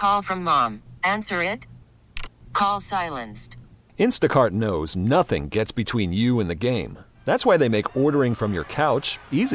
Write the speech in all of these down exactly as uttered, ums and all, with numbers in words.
Call from mom. Answer it. Call silenced. Instacart knows nothing gets between you and the game. That's why they make ordering from your couch easy.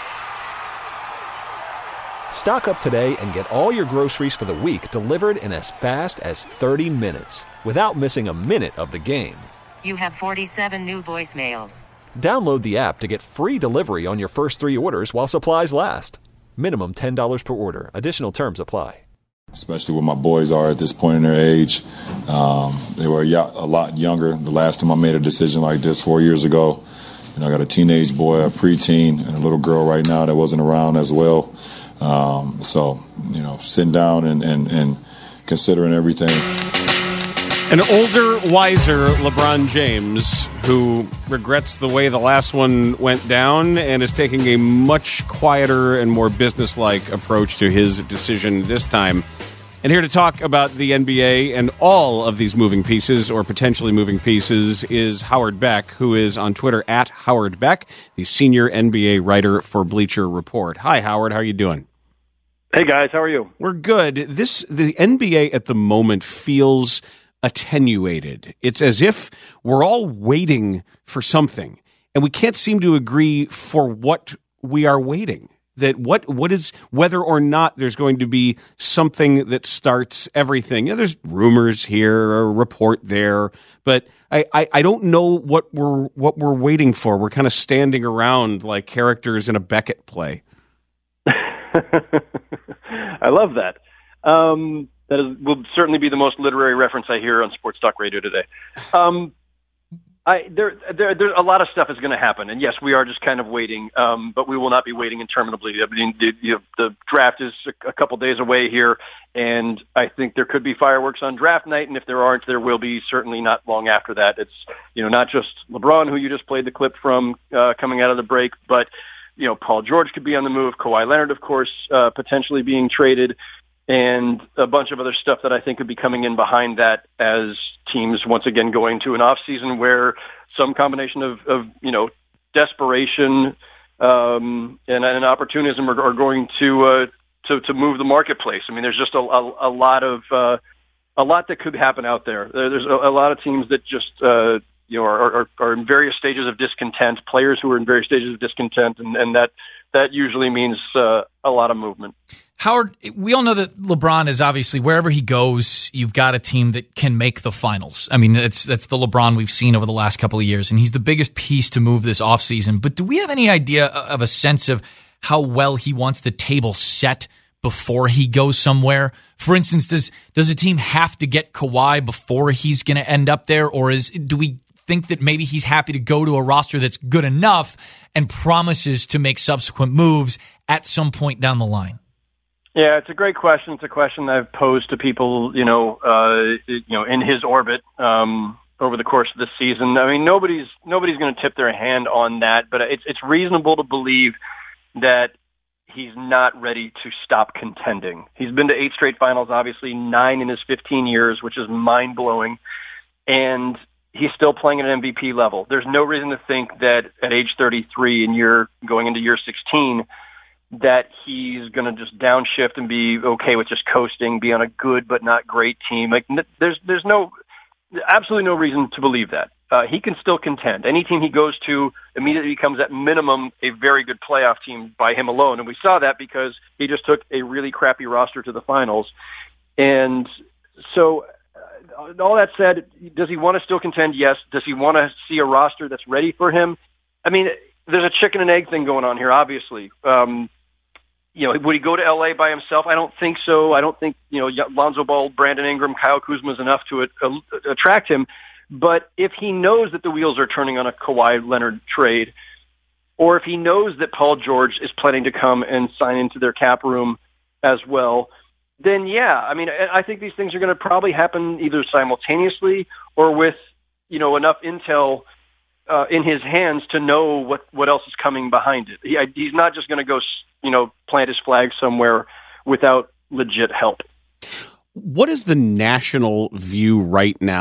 Stock up today and get all your groceries for the week delivered in as fast as thirty minutes without missing a minute of the game. You have forty-seven new voicemails. Download the app to get free delivery on your first three orders while supplies last. Minimum ten dollars per order. Additional terms apply. Especially where my boys are at this point in their age. Um, they were a lot younger. The last time I made a decision like this four years ago, you know, I got a teenage boy, a preteen, and a little girl right now that wasn't around as well. Um, so, you know, sitting down and, and, and considering everything. An older, wiser LeBron James who regrets the way the last one went down and is taking a much quieter and more businesslike approach to his decision this time. And here to talk about the N B A and all of these moving pieces or potentially moving pieces is Howard Beck, who is on Twitter at Howard Beck, the senior N B A writer for Bleacher Report. Hi, Howard. How are you doing? Hey, guys. How are you? We're good. This the N B A at the moment feels attenuated. It's as if we're all waiting for something, and we can't seem to agree for what we are waiting. That what what is whether or not there's going to be something that starts everything. You know, there's rumors here, a report there, but I, I, I don't know what we're what we're waiting for. We're kind of standing around like characters in a Beckett play. I love that. Um, that is, will certainly be the most literary reference I hear on Sports Talk Radio today. Um, I, there, there, there, a lot of stuff is going to happen, and yes, we are just kind of waiting, um, but we will not be waiting interminably. I mean, the, you know, the draft is a, a couple days away here, and I think there could be fireworks on draft night, and if there aren't, there will be certainly not long after that. It's, you know, not just LeBron, who you just played the clip from uh, coming out of the break, but, you know, Paul George could be on the move, Kawhi Leonard, of course, uh, potentially being traded, and a bunch of other stuff that I think could be coming in behind that as teams once again going to an off season where some combination of, of you know, desperation um, and, and opportunism are, are going to, uh, to to move the marketplace. I mean, there's just a, a, a lot of uh, a lot that could happen out there. There's a, a lot of teams that just uh, you know are, are, are in various stages of discontent. Players who are in various stages of discontent, and, and that that usually means uh, a lot of movement. Howard, we all know that LeBron is obviously, wherever he goes, you've got a team that can make the finals. I mean, that's that's the LeBron we've seen over the last couple of years, and he's the biggest piece to move this offseason. But do we have any idea of a sense of how well he wants the table set before he goes somewhere? For instance, does does a team have to get Kawhi before he's going to end up there, or is do we think that maybe he's happy to go to a roster that's good enough and promises to make subsequent moves at some point down the line? Yeah, it's a great question. It's a question I've posed to people, you know, uh, you know, in his orbit um, over the course of the season. I mean, nobody's nobody's going to tip their hand on that, but it's it's reasonable to believe that he's not ready to stop contending. He's been to eight straight finals, obviously nine in his fifteen years, which is mind blowing, and he's still playing at an M V P level. There's no reason to think that at age thirty-three and you're going into year sixteen. That he's going to just downshift and be okay with just coasting, be on a good but not great team. Like there's there's no absolutely no reason to believe that. Uh, he can still contend. Any team he goes to immediately becomes at minimum a very good playoff team by him alone, and we saw that because he just took a really crappy roster to the finals. And so, uh, all that said, does he want to still contend? Yes. Does he want to see a roster that's ready for him? I mean, there's a chicken and egg thing going on here, obviously. Um, You know, would he go to L A by himself? I don't think so. I don't think, you know, Lonzo Ball, Brandon Ingram, Kyle Kuzma is enough to uh, attract him. But if he knows that the wheels are turning on a Kawhi Leonard trade, or if he knows that Paul George is planning to come and sign into their cap room as well, then yeah, I mean, I think these things are going to probably happen either simultaneously or with, you know, enough intel Uh, in his hands to know what, what else is coming behind it. He, he's not just going to go, you know, plant his flag somewhere without legit help. What is the national view right now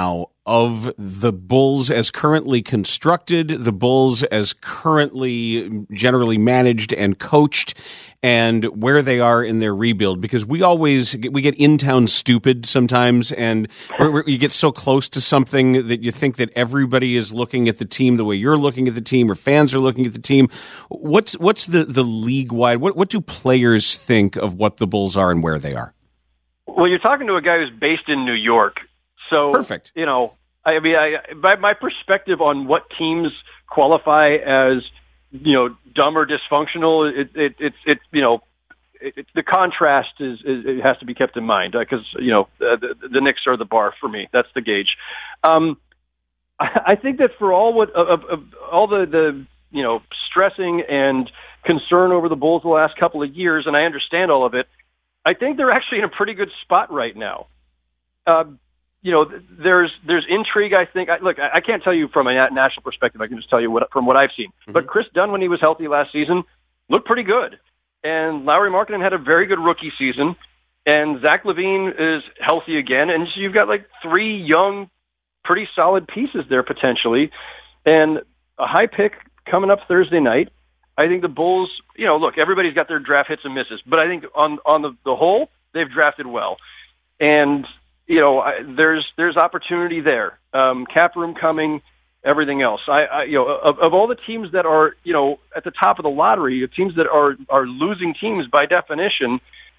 of the Bulls as currently constructed, the Bulls as currently generally managed and coached, and where they are in their rebuild? Because we always we get in town stupid sometimes, and we're, we're, you get so close to something that you think that everybody is looking at the team the way you're looking at the team, or fans are looking at the team. What's what's the the league wide? What what do players think of what the Bulls are and where they are? Well, you're talking to a guy who's based in New York. So, perfect. You know, I mean, I, my, my perspective on what teams qualify as, you know, dumb or dysfunctional, it, it, it's, it, you know, it, it, the contrast is, is, it has to be kept in mind because, uh, you know, the, the Knicks are the bar for me. That's the gauge. Um, I, I think that for all what, of, of all the, the, you know, stressing and concern over the Bulls the last couple of years, and I understand all of it, I think they're actually in a pretty good spot right now. Uh, you know, there's there's intrigue. I think. I, look, I, I can't tell you from a national perspective. I can just tell you what from what I've seen. Mm-hmm. But Chris Dunn, when he was healthy last season, looked pretty good. And Lauri Markkanen had a very good rookie season. And Zach LaVine is healthy again. And so you've got like three young, pretty solid pieces there potentially, and a high pick coming up Thursday night. I think the Bulls. You know, look, everybody's got their draft hits and misses, but I think on on the, the whole, they've drafted well. And you know, I, there's there's opportunity there. Um, cap room coming, everything else. I, I you know, of, of all the teams that are, you know, at the top of the lottery, teams that are are losing teams by definition,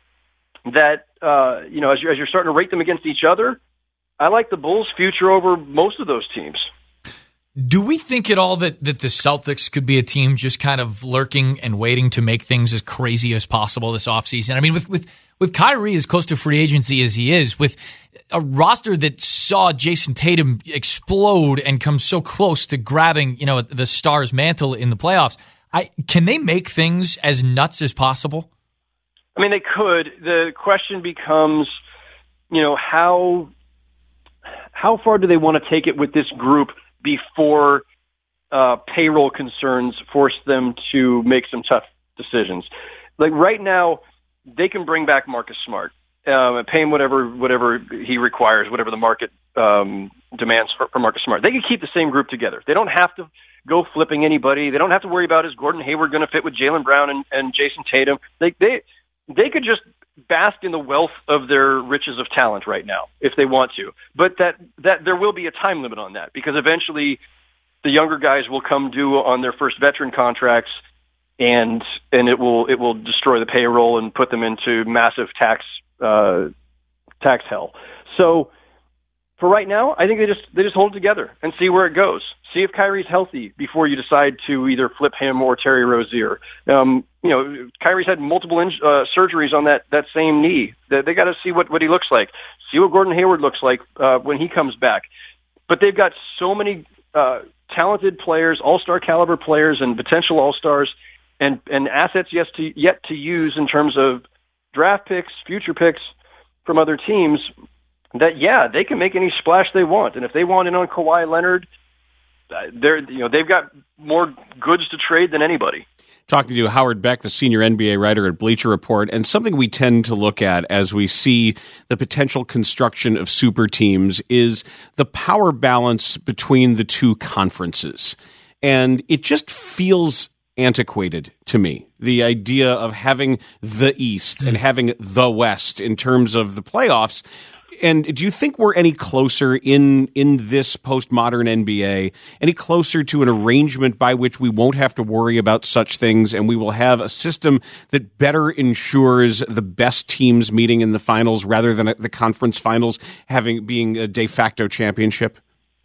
that uh, you know, as you're, as you're starting to rate them against each other, I like the Bulls' future over most of those teams. Do we think at all that, that the Celtics could be a team just kind of lurking and waiting to make things as crazy as possible this offseason? I mean, with with with Kyrie as close to free agency as he is, with a roster that saw Jason Tatum explode and come so close to grabbing, you know, the star's mantle in the playoffs, I can they make things as nuts as possible? I mean, they could. The question becomes, you know, how how far do they want to take it with this group before uh, payroll concerns force them to make some tough decisions? Like right now, they can bring back Marcus Smart, uh, pay him whatever whatever he requires, whatever the market um, demands for, for Marcus Smart. They can keep the same group together. They don't have to go flipping anybody. They don't have to worry about is Gordon Hayward going to fit with Jaylen Brown and, and Jason Tatum. They they they could just bask in the wealth of their riches of talent right now if they want to. But that that there will be a time limit on that because eventually the younger guys will come due on their first veteran contracts, and and it will it will destroy the payroll and put them into massive tax uh, tax hell. So for right now, I think they just they just hold it together and see where it goes. See if Kyrie's healthy before you decide to either flip him or Terry Rozier. Um, you know, Kyrie's had multiple in, uh, surgeries on that, that same knee. They, they got to see what, what he looks like. See what Gordon Hayward looks like uh, when he comes back. But they've got so many uh, talented players, all-star caliber players, and potential all-stars, and and assets yet to yet to use in terms of draft picks, future picks from other teams. That yeah, they can make any splash they want, and if they want in on Kawhi Leonard, they're you know they've got more goods to trade than anybody. Talking to Howard Beck, the senior N B A writer at Bleacher Report, and something we tend to look at as we see the potential construction of super teams is the power balance between the two conferences. And it just feels antiquated to me, the idea of having the East mm. and having the West in terms of the playoffs. And do you think we're any closer in in this postmodern N B A, any closer to an arrangement by which we won't have to worry about such things and we will have a system that better ensures the best teams meeting in the finals rather than the conference finals having being a de facto championship?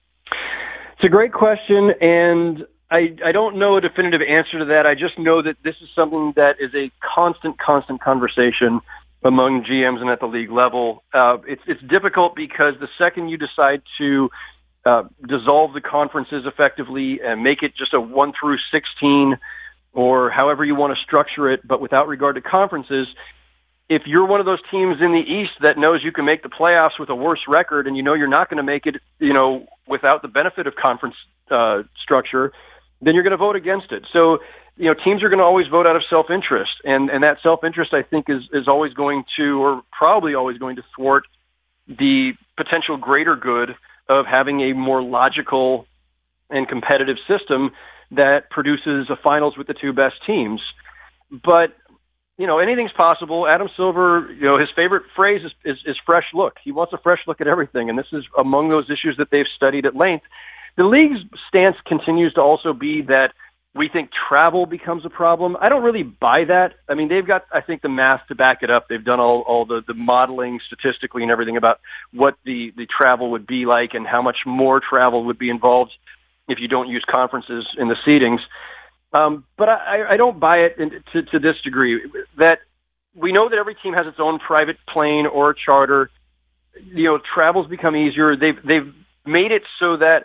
It's a great question, and I, I don't know a definitive answer to that. I just know that this is something that is a constant, constant conversation among G Ms and at the league level. Uh, it's it's difficult because the second you decide to uh, dissolve the conferences effectively and make it just a one through sixteen or however you want to structure it, but without regard to conferences, if you're one of those teams in the East that knows you can make the playoffs with a worse record and you know you're not going to make it, you know, without the benefit of conference uh, structure, then you're going to vote against it. So, you know, teams are going to always vote out of self-interest, and, and that self-interest, I think, is, is always going to, or probably always going to thwart the potential greater good of having a more logical and competitive system that produces a finals with the two best teams. But, you know, anything's possible. Adam Silver, you know, his favorite phrase is, is, is fresh look. He wants a fresh look at everything, and this is among those issues that they've studied at length. The league's stance continues to also be that we think travel becomes a problem. I don't really buy that. I mean, they've got, I think, the math to back it up. They've done all, all the, the modeling statistically and everything about what the, the travel would be like and how much more travel would be involved if you don't use conferences in the seedings. Um, but I, I don't buy it in, to, to this degree, that we know that every team has its own private plane or charter. You know, travel's become easier. They've, they've made it so that,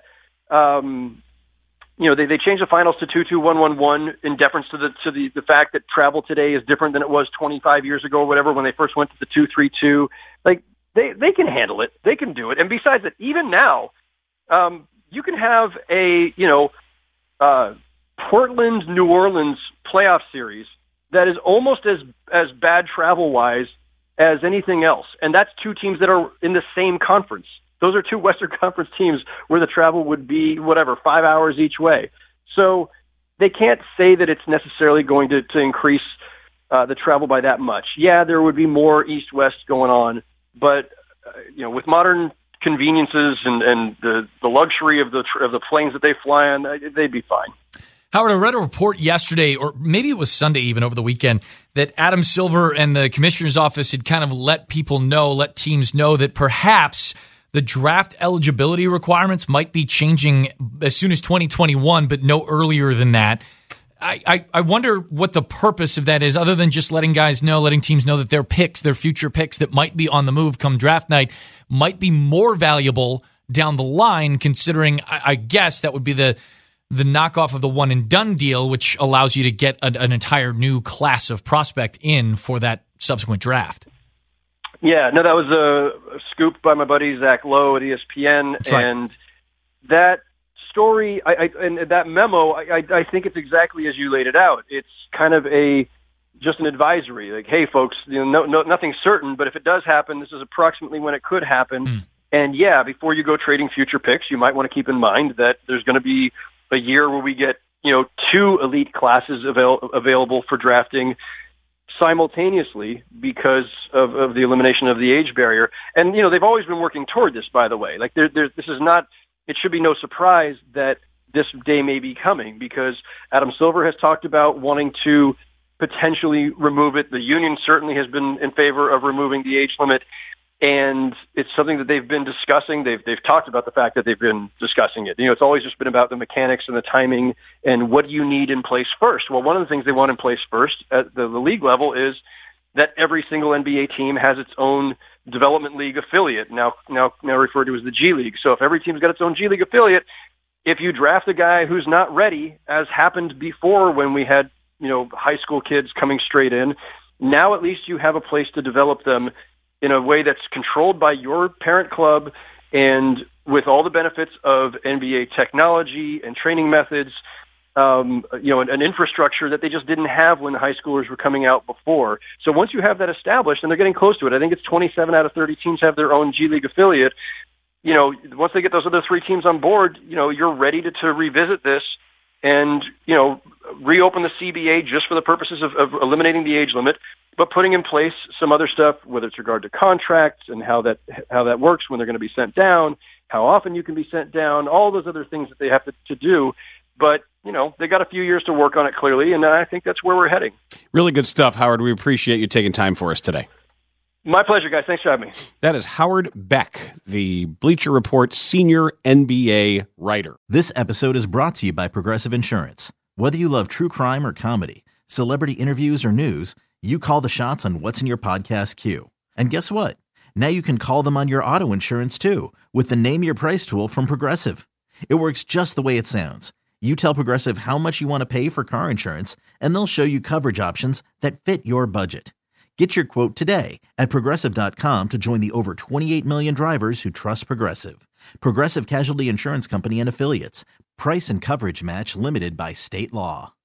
um, you know, they, they changed the finals to two two one one one in deference to the to the, the fact that travel today is different than it was twenty-five years ago or whatever when they first went to the two three two. Like, they, they can handle it. They can do it. And besides that, even now, um, you can have a, you know, uh, Portland, New Orleans playoff series that is almost as, as bad travel-wise as anything else. And that's two teams that are in the same conference. Those are two Western Conference teams where the travel would be, whatever, five hours each way. So they can't say that it's necessarily going to, to increase uh, the travel by that much. Yeah, there would be more east-west going on, but uh, you know, with modern conveniences and, and the, the luxury of the of the planes that they fly on, they'd be fine. Howard, I read a report yesterday, or maybe it was Sunday even over the weekend, that Adam Silver and the commissioner's office had kind of let people know, let teams know that perhaps the draft eligibility requirements might be changing as soon as twenty twenty-one, but no earlier than that. I, I, I wonder what the purpose of that is, other than just letting guys know, letting teams know that their picks, their future picks that might be on the move come draft night, might be more valuable down the line, considering, I, I guess, that would be the the knockoff of the one and done deal, which allows you to get a, an entire new class of prospect in for that subsequent draft. Yeah, no, that was a, a scoop by my buddy Zach Lowe at E S P N, right. And that story, I, I, and that memo, I, I, I think it's exactly as you laid it out. It's kind of a just an advisory, like, hey, folks, you know, no, no, nothing's certain, but if it does happen, this is approximately when it could happen. Mm. And yeah, before you go trading future picks, you might want to keep in mind that there's going to be a year where we get, you know, two elite classes avail- available for drafting simultaneously because of, of the elimination of the age barrier. And, you know, they've always been working toward this, by the way. Like, there, there, this is not, it should be no surprise that this day may be coming, because Adam Silver has talked about wanting to potentially remove it. The union certainly has been in favor of removing the age limit, and it's something that they've been discussing. They've they've talked about the fact that they've been discussing it. You know, it's always just been about the mechanics and the timing and what do you need in place first. Well, one of the things they want in place first at the, the league level is that every single N B A team has its own development league affiliate, now now now referred to as the G League. So if every team's got its own G League affiliate, if you draft a guy who's not ready, as happened before when we had, you know, high school kids coming straight in, now at least you have a place to develop them in a way that's controlled by your parent club and with all the benefits of N B A technology and training methods, um, you know, an, an infrastructure that they just didn't have when the high schoolers were coming out before. So once you have that established, and they're getting close to it, I think it's twenty-seven out of thirty teams have their own G League affiliate. You know, once they get those other three teams on board, you know, you're ready to, to revisit this and, you know, reopen the C B A just for the purposes of, of eliminating the age limit, but putting in place some other stuff, whether it's regard to contracts and how that how that works when they're going to be sent down, how often you can be sent down, all those other things that they have to, to do. But, you know, they got a few years to work on it clearly, and I think that's where we're heading. Really good stuff, Howard. We appreciate you taking time for us today. My pleasure, guys. Thanks for having me. That is Howard Beck, the Bleacher Report senior N B A writer. This episode is brought to you by Progressive Insurance. Whether you love true crime or comedy, celebrity interviews or news, you call the shots on what's in your podcast queue. And guess what? Now you can call them on your auto insurance too with the Name Your Price tool from Progressive. It works just the way it sounds. You tell Progressive how much you want to pay for car insurance, and they'll show you coverage options that fit your budget. Get your quote today at Progressive dot com to join the over twenty-eight million drivers who trust Progressive. Progressive Casualty Insurance Company and Affiliates. Price and coverage match limited by state law.